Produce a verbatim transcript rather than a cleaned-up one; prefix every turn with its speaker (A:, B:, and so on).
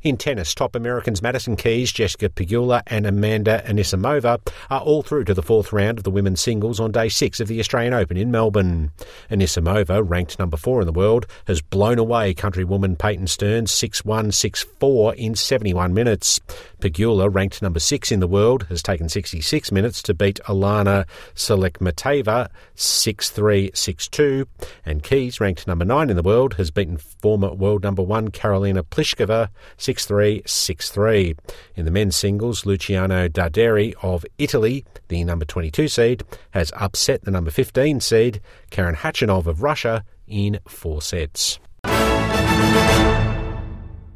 A: In tennis, top Americans Madison Keys, Jessica Pegula and Amanda Anisimova are all through to the fourth round of the women's singles on day six of the Australian Open in Melbourne. Anisimova, ranked number four in the world, has blown away countrywoman Peyton Stearns six one, six four in seventy-one minutes. Pegula, ranked number six in the world, has taken sixty-six minutes to beat Alana Selekmateva six three, six two, and Keys, ranked number nine in the world, has beaten former world number one Karolina Pliskova six three, six three. In the men's singles, Luciano Darderi of Italy, the number twenty-two seed, has upset the number fifteen seed Karen Khachanov of Russia in four sets.